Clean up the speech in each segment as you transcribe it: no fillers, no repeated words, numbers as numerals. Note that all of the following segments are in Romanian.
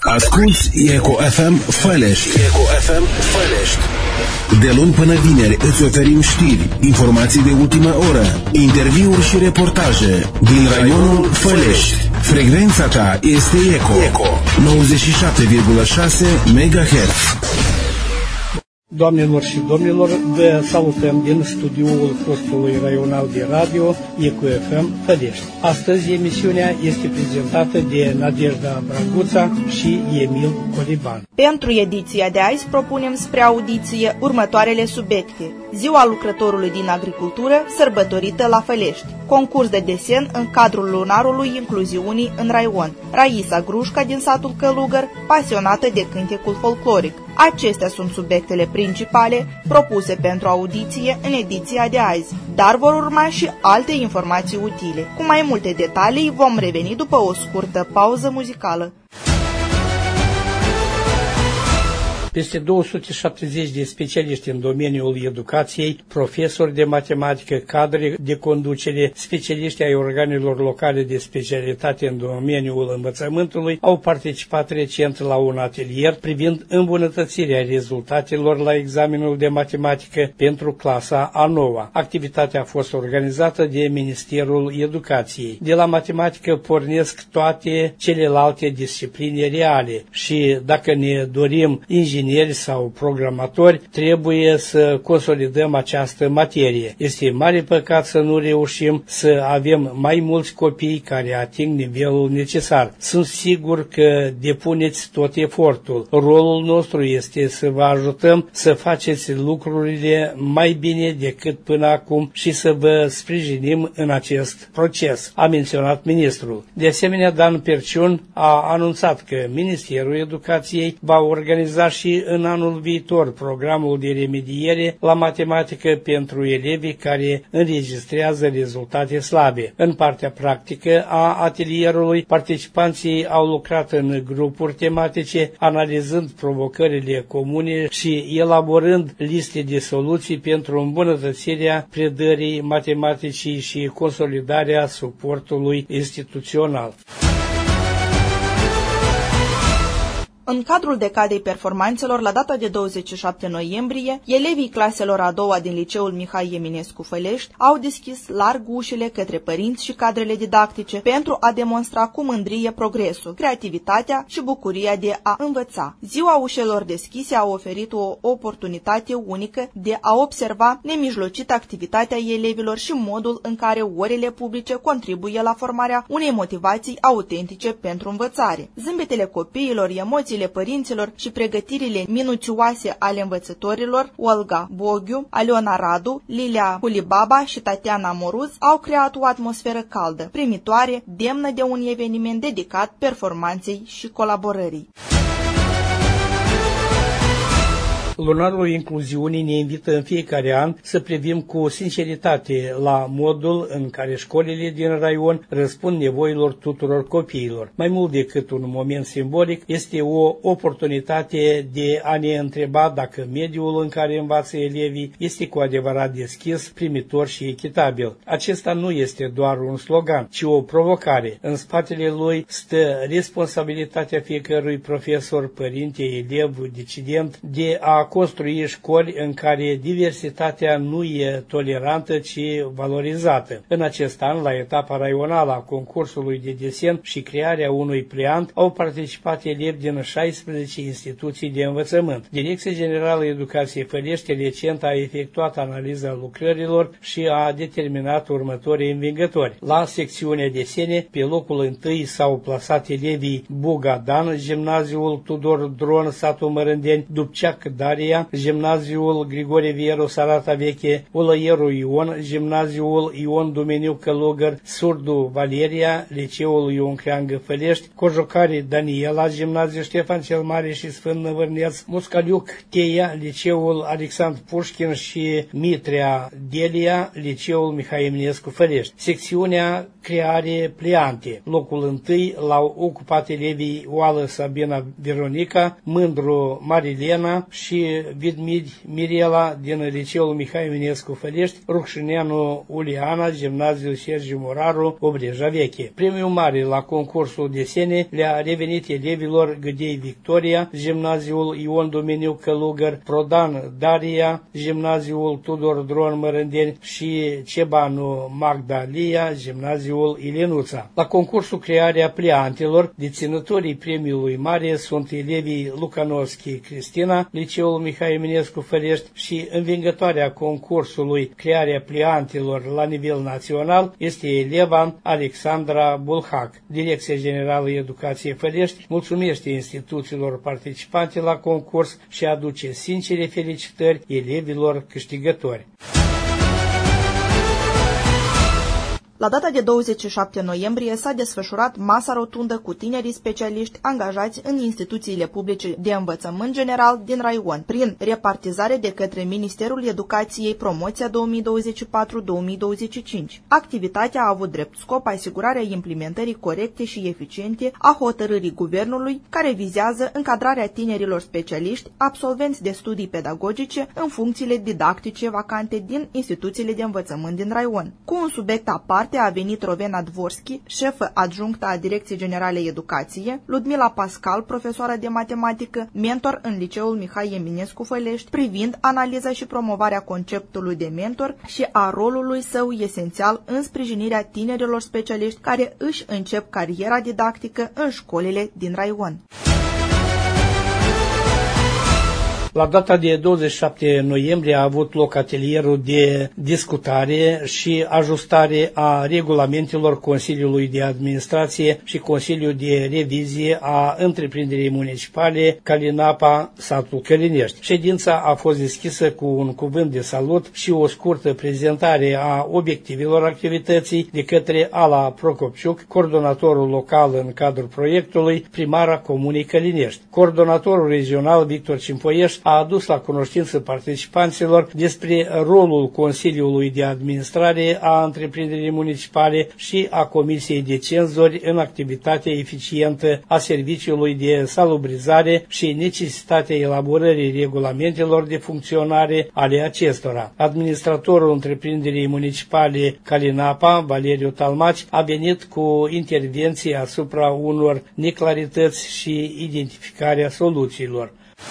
Asculți Eco FM Fălești. Eco FM Fălești. De luni până vineri îți oferim știri, informații de ultimă oră, interviuri și reportaje din raionul Fălești. Frecvența ta este Eco 97,6 MHz. Doamnelor și domnilor, vă salutăm din studioul postului raional de radio Eco FM Fălești. Astăzi emisiunea este prezentată de Nadejda Braguța și Emil Coliban. Pentru ediția de azi propunem spre audiție următoarele subiecte. Ziua lucrătorului din agricultură, sărbătorită la Fălești. Concurs de desen în cadrul lunarului incluziunii în raion. Raisa Grușca din satul Călugăr, pasionată de cântecul folcloric. Acestea sunt subiectele principale propuse pentru audiție în ediția de azi, dar vor urma și alte informații utile. Cu mai multe detalii vom reveni după o scurtă pauză muzicală. Peste 270 de specialiști în domeniul educației, profesori de matematică, cadre de conducere, specialiști ai organelor locale de specialitate în domeniul învățământului au participat recent la un atelier privind îmbunătățirea rezultatelor la examenul de matematică pentru clasa a 9-a. Activitatea a fost organizată de Ministerul Educației. De la matematică pornesc toate celelalte discipline reale și dacă ne dorim ingineri sau programatori, trebuie să consolidăm această materie. Este mare păcat să nu reușim să avem mai mulți copii care ating nivelul necesar. Sunt sigur că depuneți tot efortul. Rolul nostru este să vă ajutăm să faceți lucrurile mai bine decât până acum și să vă sprijinim în acest proces, a menționat ministrul. De asemenea, Dan Perciun a anunțat că Ministerul Educației va organiza și în anul viitor programul de remediere la matematică pentru elevii care înregistrează rezultate slabe. În partea practică a atelierului, participanții au lucrat în grupuri tematice, analizând provocările comune și elaborând liste de soluții pentru îmbunătățirea predării matematicii și consolidarea suportului instituțional. În cadrul decadei performanțelor, la data de 27 noiembrie, elevii claselor a doua din liceul Mihai Eminescu Fălești au deschis larg ușile către părinți și cadrele didactice pentru a demonstra cu mândrie progresul, creativitatea și bucuria de a învăța. Ziua ușelor deschise a oferit o oportunitate unică de a observa nemijlocit activitatea elevilor și modul în care orele publice contribuie la formarea unei motivații autentice pentru învățare. Zâmbetele copiilor, emoții părinților și pregătirile minuțioase ale învățătorilor, Olga Boghiu, Aliona Radu, Lilia Culibaba și Tatiana Moruz, au creat o atmosferă caldă, primitoare, demnă de un eveniment dedicat performanței și colaborării. Lunarul incluziunii ne invită în fiecare an să privim cu sinceritate la modul în care școlile din raion răspund nevoilor tuturor copiilor. Mai mult decât un moment simbolic, este o oportunitate de a ne întreba dacă mediul în care învață elevii este cu adevărat deschis, primitor și echitabil. Acesta nu este doar un slogan, ci o provocare. În spatele lui stă responsabilitatea fiecărui profesor, părinte, elev, decident de a construi școli în care diversitatea nu e tolerantă, ci valorizată. În acest an, la etapa raională a concursului de desen și crearea unui pliant, au participat elevi din 16 instituții de învățământ. Direcția Generală Educației Fălești recent a efectuat analiza lucrărilor și a determinat următorii învingători. La secțiunea desene, pe locul întâi s-au plasat elevii Buga Dan, Gimnaziul Tudor Dron, satul Mărândeni, Dubceac Daria, Gimnaziul Grigore Vieru, Sarata Veche, Ulăieru Ion, Gimnaziul Ion Dumeniu Călugăr, Surdu Valeria, Liceul Ion Creangă Fălești, Cojocari Daniela, Gimnaziul Ștefan cel Mare și Sfânt Năvărneț, Muscaliuc Teia, Liceul Alexandru Pușkin și Mitrea Delia, Liceul Mihai Eminescu Fălești. Secțiunea creare pliante. Locul întâi l-au ocupat elevii Oală Sabina Veronica, Mândru Marilena și Vidmid Mirela din liceul Mihai Eminescu Fălești, Rucșineanu Uliana, gimnaziul Sergiu Moraru, Obreja Veche. Premiul mare la concursul desene le-a revenit elevilor Gâdei Victoria, gimnaziul Ion Domeniu Călugăr, Prodan Daria, gimnaziul Tudor Dron Mărândeni și Cebanu Magdalia, gimnaziul Ilenuța. La concursul Crearea Pliantelor, deținătorii premiului mare sunt elevii Lucanovski Cristina, liceul Mihai Eminescu Fălești, și învingătoarea concursului Crearea Pliantelor la nivel național este eleva Alexandra Bulhac. Direcția Generală Educație Fălești mulțumește instituțiilor participante la concurs și aduce sincere felicitări elevilor câștigători. La data de 27 noiembrie s-a desfășurat masa rotundă cu tinerii specialiști angajați în instituțiile publice de învățământ general din raion, prin repartizare de către Ministerul Educației Promoția 2024-2025. Activitatea a avut drept scop asigurarea implementării corecte și eficiente a hotărârii Guvernului, care vizează încadrarea tinerilor specialiști absolvenți de studii pedagogice în funcțiile didactice vacante din instituțiile de învățământ din raion. Cu un subiect aparte a venit Rovena Dvorski, șefă adjunctă a Direcției Generale Educație, Ludmila Pascal, profesoară de matematică, mentor în liceul Mihai Eminescu Fălești, privind analiza și promovarea conceptului de mentor și a rolului său esențial în sprijinirea tinerilor specialiști care își încep cariera didactică în școlile din raion. La data de 27 noiembrie a avut loc atelierul de discutare și ajustare a regulamentelor Consiliului de Administrație și Consiliul de Revizie a Întreprinderii Municipale Calinapa, satul Călinești. Ședința a fost deschisă cu un cuvânt de salut și o scurtă prezentare a obiectivelor activității de către Ala Procopciuc, coordonatorul local în cadrul proiectului, primara Comunei Călinești. Coordonatorul regional Victor Cimpoieș a adus la cunoștință participanților despre rolul Consiliului de Administrare a Întreprinderii Municipale și a Comisiei de Cenzori în activitatea eficientă a Serviciului de Salubrizare și necesitatea elaborării regulamentelor de funcționare ale acestora. Administratorul Întreprinderii Municipale Calinapa, Valeriu Talmaci, a venit cu intervenții asupra unor neclarități și identificarea soluțiilor.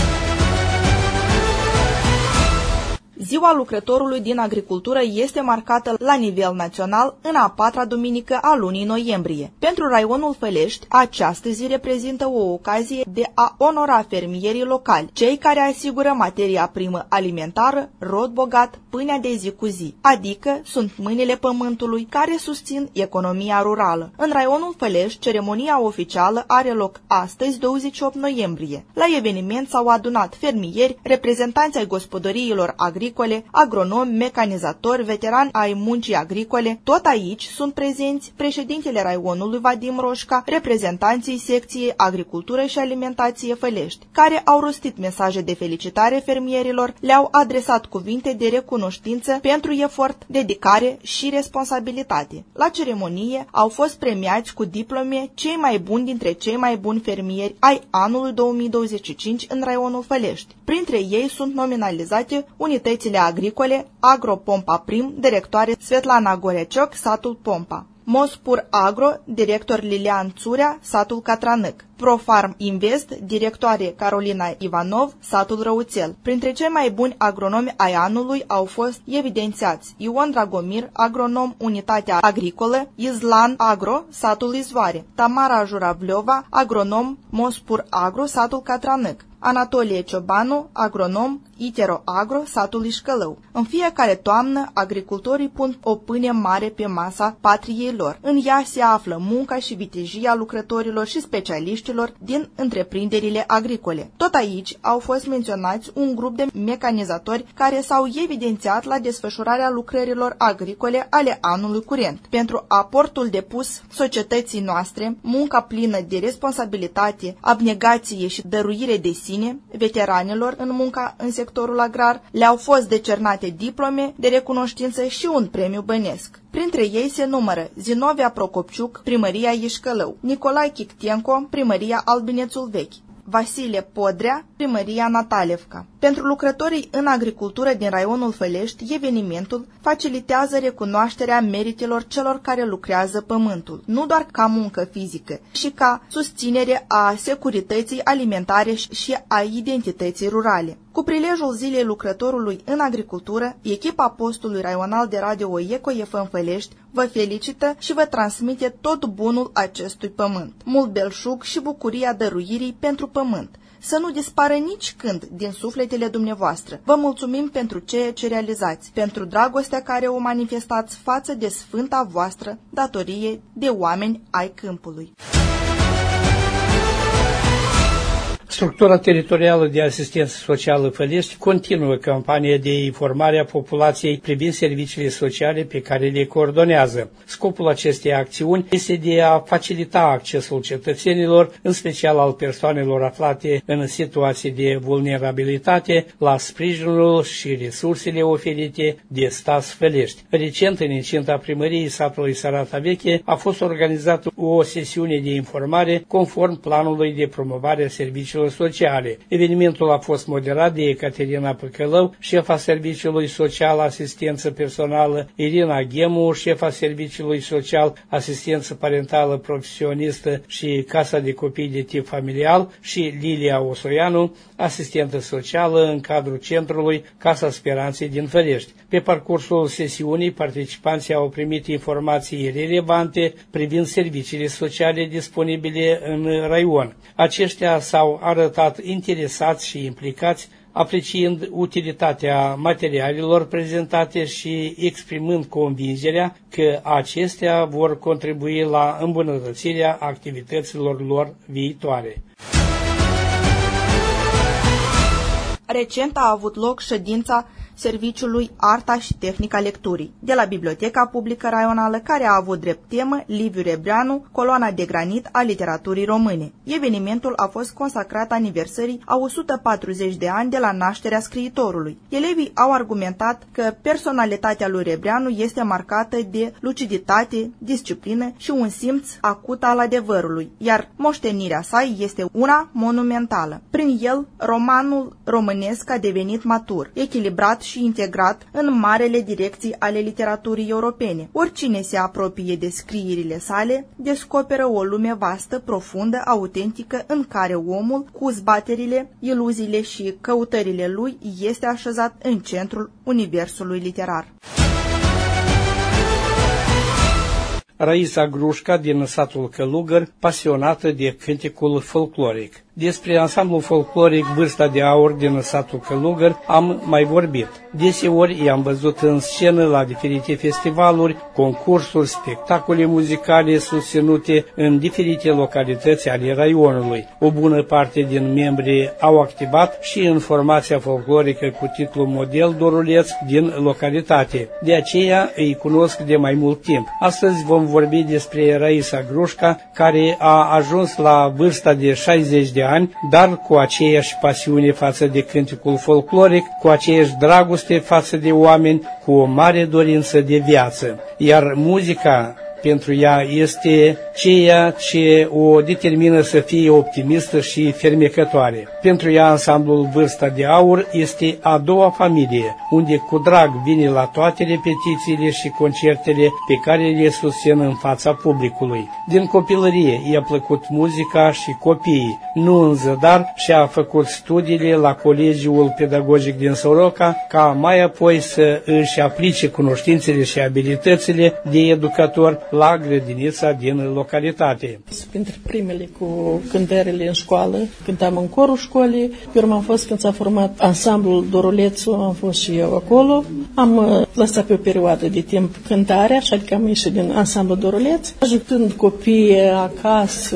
Ziua lucrătorului din agricultură este marcată la nivel național în a 4-a duminică a lunii noiembrie. Pentru raionul Fălești, această zi reprezintă o ocazie de a onora fermierii locali, cei care asigură materia primă alimentară, rod bogat, pâinea de zi cu zi, adică sunt mâinile pământului care susțin economia rurală. În raionul Fălești, ceremonia oficială are loc astăzi, 28 noiembrie. La eveniment s-au adunat fermieri, reprezentanți ai gospodăriilor agricole, agronomi, mecanizatori, veterani ai muncii agricole. Tot aici sunt prezenți președintele raionului Vadim Roșca, reprezentanții secției Agricultură și Alimentație Fălești, care au rostit mesaje de felicitare fermierilor, le-au adresat cuvinte de recunoștință pentru efort, dedicare și responsabilitate. La ceremonie au fost premiați cu diplome cei mai buni dintre cei mai buni fermieri ai anului 2025 în raionul Fălești. Printre ei sunt nominalizate unitățile agricole Agropompa Prim, directoare Svetlana Gorecioc, satul Pompa; Mospur Agro, director Lilian Țurea, satul Catranăc; Profarm Invest, directoare Carolina Ivanov, satul Răuțel. Printre cei mai buni agronomi ai anului au fost evidențiați Ion Dragomir, agronom Unitatea Agricolă, Izlan Agro, satul Izvoare; Tamara Juravliova, agronom Mospur Agro, satul Catranăc; Anatolie Ciobanu, agronom Itero Agro, satul Ișcălău. În fiecare toamnă, agricultorii pun o pâine mare pe masa patriei lor. În ea se află munca și vitejia lucrătorilor și specialiștilor din întreprinderile agricole. Tot aici au fost menționați un grup de mecanizatori care s-au evidențiat la desfășurarea lucrărilor agricole ale anului curent. Pentru aportul depus societății noastre, munca plină de responsabilitate, abnegație și dăruire de sine, veteranilor în munca în sectorul agrar, le-au fost decernate diplome de recunoștință și un premiu bănesc. Printre ei se numără Zinovia Procopciuc, Primăria Ișcălău, Nicolae Chictenco, Primăria Albinețul Vechi, Vasile Podrea, Primăria Natalevca. Pentru lucrătorii în agricultură din raionul Fălești, evenimentul facilitează recunoașterea meritelor celor care lucrează pământul, nu doar ca muncă fizică, ci ca susținere a securității alimentare și a identității rurale. Cu prilejul Zilei Lucrătorului în Agricultură, echipa postului raional de radio Eco FM Fălești vă felicită și vă transmite tot bunul acestui pământ, mult belșug și bucuria dăruirii pentru pământ. Să nu dispară nici când din sufletele dumneavoastră. Vă mulțumim pentru ceea ce realizați, pentru dragostea care o manifestați față de sfânta voastră datorie de oameni ai câmpului. Structura teritorială de asistență socială Fălești continuă campania de informare a populației privind serviciile sociale pe care le coordonează. Scopul acestei acțiuni este de a facilita accesul cetățenilor, în special al persoanelor aflate în situații de vulnerabilitate, la sprijinul și resursele oferite de Stas Fălești. Recent, în incinta primăriei satului Sărata Veche, a fost organizată o sesiune de informare conform planului de promovare a serviciilor sociale. Evenimentul a fost moderat de Ecaterina Păcălău, șefa Serviciului Social Asistență Personală, Irina Ghemu, șefa Serviciului Social Asistență Parentală Profesionistă și Casa de Copii de tip familial și Lilia Osoianu, asistentă socială în cadrul centrului Casa Speranței din Fălești. Pe parcursul sesiunii, participanții au primit informații relevante privind serviciile sociale disponibile în raion. Aceștia s-au arătat interesați și implicați, apreciind utilitatea materialelor prezentate și exprimând convingerea că acestea vor contribui la îmbunătățirea activităților lor viitoare. Recent a avut loc ședința Serviciului Arta și Tehnica Lecturii de la Biblioteca Publică Raională, care a avut drept temă Liviu Rebreanu, coloana de granit a literaturii române. Evenimentul a fost consacrat aniversării a 140 de ani de la nașterea scriitorului. Elevii au argumentat că personalitatea lui Rebreanu este marcată de luciditate, disciplină și un simț acut al adevărului, iar moștenirea sa este una monumentală. Prin el, romanul românesc a devenit matur, echilibrat și integrat în marele direcții ale literaturii europene. Oricine se apropie de scrierile sale descoperă o lume vastă, profundă, autentică, în care omul, cu zbaterile, iluziile și căutările lui, este așezat în centrul universului literar. Raisa Grușca din satul Călugăr, pasionată de cântecul folcloric. Despre ansamblul folcloric Vârsta de Aur din satul Călugăr am mai vorbit. Deseori i-am văzut în scenă la diferite festivaluri, concursuri, spectacole muzicale susținute în diferite localități ale raionului. O bună parte din membrii au activat și în formația folclorică cu titlul Model Doruleț din localitate. De aceea îi cunosc de mai mult timp. Astăzi vom vorbi despre Raisa Grușca, care a ajuns la vârsta de 60 de ani, dar cu aceeași pasiune față de cântecul folcloric, cu aceeași dragoste față de oameni, cu o mare dorință de viață. Iar muzica pentru ea este ceea ce o determină să fie optimistă și fermecătoare. Pentru ea, ansamblul Vârsta de Aur este a doua familie, unde cu drag vine la toate repetițiile și concertele pe care le susțin în fața publicului. Din copilărie i-a plăcut muzica și copiii, nu în zadar, și-a făcut studiile la Colegiul Pedagogic din Soroca, ca mai apoi să își aplice cunoștințele și abilitățile de educator la grădinița din localitate. Printre primele cu cântările în școală, cântam în corul școlii, pe urmă am fost când s-a format ansamblul Dorulețu, am fost și eu acolo. Am lăsat pe o perioadă de timp cântarea, așa că am ieșit din ansamblul Doruleț, ajutând copiii acasă.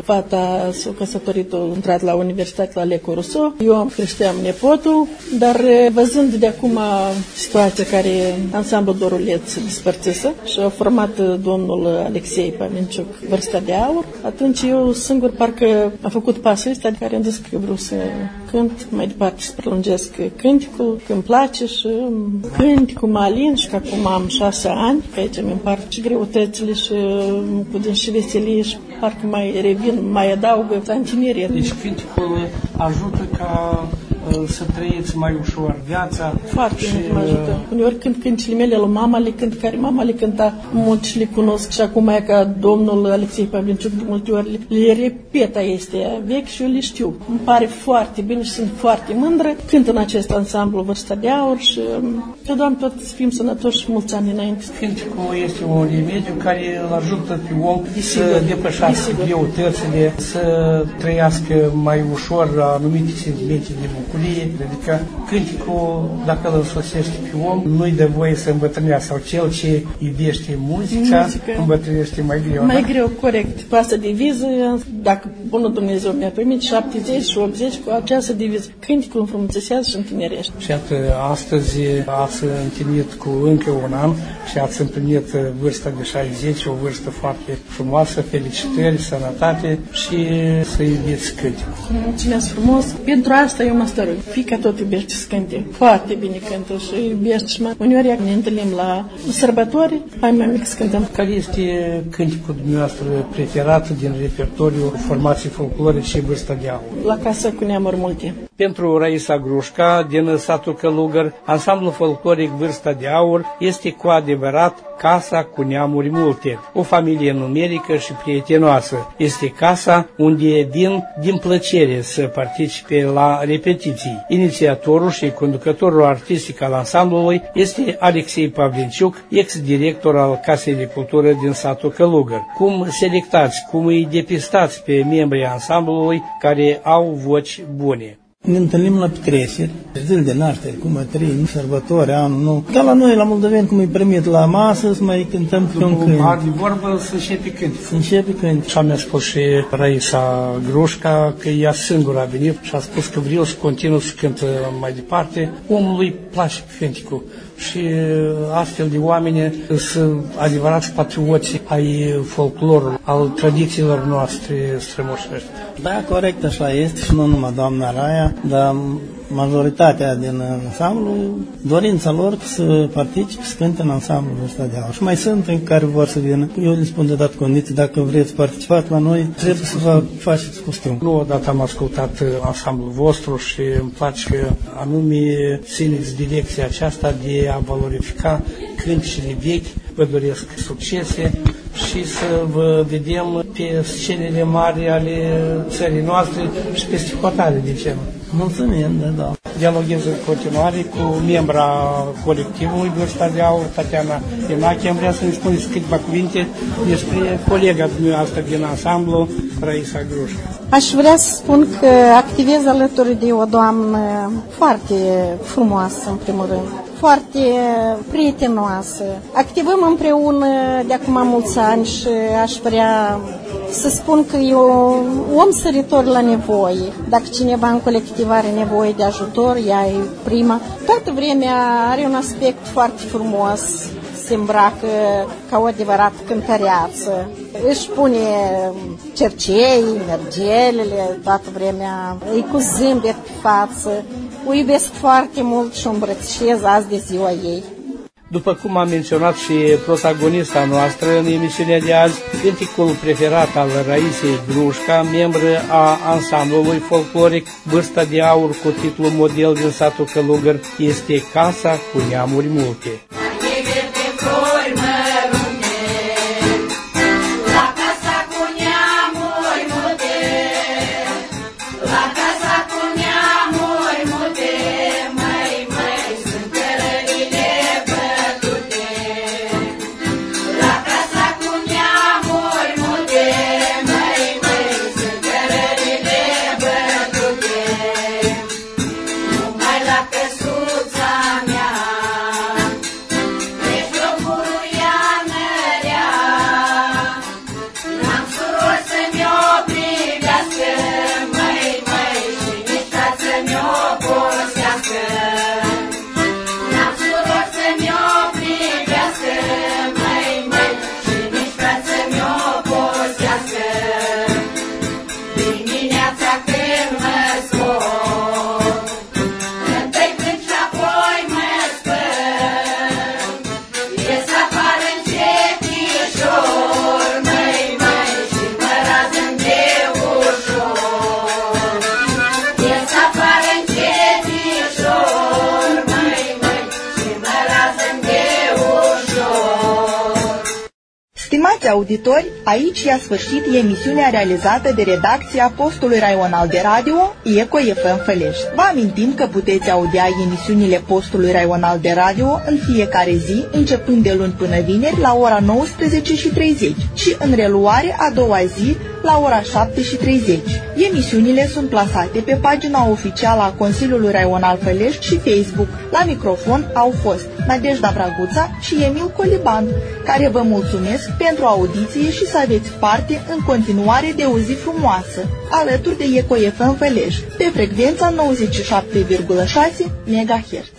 Fata s-a căsătorit, a intrat la universitate la Le Corso. Eu am creșteam nepotul, dar văzând de acum situația care ansamblul Doruleț se despărțise și a format domnul Alexei Pavinciuc Vârsta de Aur, atunci eu singur parcă am făcut pasul ăsta de care am zis că vreau să cânt mai departe, să prelungesc cânticul, că îmi place și cânt cu Malin și că acum am 6 ani, că aici îmi împart și greutățile și cu din și veselii și parcă mai revin, mai adaugă la întineret. Deci cânticul ajută ca să trăiți mai ușor viața. Foarte mult mă ajută. Uneori când cântile mele la mama le cânt, care mama le cânta, mulți le cunosc și acum e ca domnul Alexei Pavlinciuc, de multe ori le repeta, este vechi și eu le știu. Îmi pare foarte bine și sunt foarte mândră. Cânt în acest ansamblu Vârsta de Aur și că Doamne tot să fim sănătoși și mulți ani înainte. Cânticul este un remediu care îl ajută pe om să depășească greutățile, să trăiască mai ușor anumite sentimente de bucurie. Adică cânticul, dacă îl însoțește pe om, nu-i de voie să îmbătrânească, sau cel ce iubește muzica îmbătrânește mai greu. Mai greu, corect. Cu asta deviză, dacă bunul Dumnezeu mi-a permis, 70 și 80, cu această deviză, cânticul înfrumusețează și întinerește. Și iată, astăzi ați întâlnit cu încă un an și ați împlinit vârsta de 60, o vârstă foarte frumoasă, felicitări, sănătate și să iubiți cânticul. Mulțumesc frumos! Pentru asta eu mă stărui. Fiica tot iubește să cânte. Foarte bine cântă și iubește și uneori ne întâlnim la sărbători, hai mai mic să cântăm. Care este cânticul dumneavoastră preferat din repertoriul formației folclorice și Vârsta de Aur? La Casa cu Neamuri Multe. Pentru Raisa Grușca, din satul Călugăr, ansamblul folcloric Vârsta de Aur este cu adevărat Casa cu Neamuri Multe, o familie numerică și prietenoasă. Este casa unde vin din plăcere să participe la repetiții. Inițiatorul și conducătorul artistic al ansamblului este Alexei Pavlinciuc, ex-director al Casei de Cultură din satul Călugăr. Cum selectați, cum îi depistați pe membrii ansamblului care au voci bune? Ne întâlnim la petreceri, zile de naștere, cum mă trăim, sărbători, anul nou. Ca la noi, la moldoveni, cum îi primit la masă, să mai cântăm pe un cânt. De vorbă să începe cânt. Să începe cânt. Și mi-a spus și Raisa Grușca că ea singură a venit și a spus că vreau să continuu să cânt mai departe. Omului place cânticul. Și astfel de oameni sunt adevărați patrioți ai folclorului, al tradițiilor noastre strămoșești. Da, corect, așa este și nu numai doamna Raia, dar majoritatea din ansamblu, dorința lor să participe, să cânte în ansamblul ăsta de Aur. Și mai sunt în care vor să vină. Eu le spun de dat condiții, dacă vreți participați la noi, trebuie să vă faceți costum. Nu odată am ascultat ansamblul vostru și îmi place că anume țineți direcția aceasta de a valorifica cântecele vechi. Vă doresc succese și să vă vedem pe scenele mari ale țării noastre și peste hotare, de ce nu? Mulțumim, da. Dialoghez în continuare cu membra colectivului Vârsta de Aur, Tatiana Inache. Am vrea să ne spuneți câteva cuvinte despre colega dumneavoastră din ansamblu, Raisa Grușca. Aș vrea să spun că activez alături de o doamnă foarte frumoasă, în primul rând, foarte prietenoasă. Activăm împreună de acum mulți ani și aș vrea să spun că e un om săritor la nevoie. Dacă cineva în colectiv are nevoie de ajutor, ea e prima. Toată vremea are un aspect foarte frumos, se îmbracă ca o adevărată cântăreață. Își pune cercei, mergelele, toată vremea, îi cu zâmbet pe față. O iubesc foarte mult și o îmbrățișez azi de ziua ei. După cum am menționat și protagonista noastră în emisiunea de azi, cânticul preferat al Raisei Grușca, membră a ansamblului folcloric Vârsta de Aur cu titlul model din satul Călugăr, este Casa cu Neamuri Multe. Stimați auditori, aici i-a sfârșit emisiunea realizată de redacția postului raional de radio ECO FM Fălești. Vă amintim că puteți audia emisiunile postului raional de radio în fiecare zi, începând de luni până vineri la ora 19:30 și în reluare a doua zi la ora 7:30. Emisiunile sunt plasate pe pagina oficială a Consiliului Raional Fălești și Facebook. La microfon au fost Nadejda Braguța și Emil Coliban, care vă mulțumesc pentru audiție și să aveți parte în continuare de o zi frumoasă, alături de ECO FM Fălești, pe frecvența 97,6 MHz.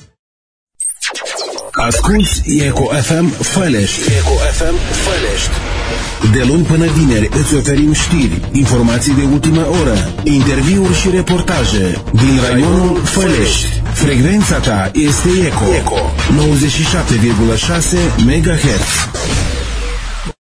Asculți ECO FM Fălești. ECO FM Fălești. De luni până vineri îți oferim știri, informații de ultimă oră, interviuri și reportaje din raionul Fălești. Frecvența ta este ECO 97,6 MHz.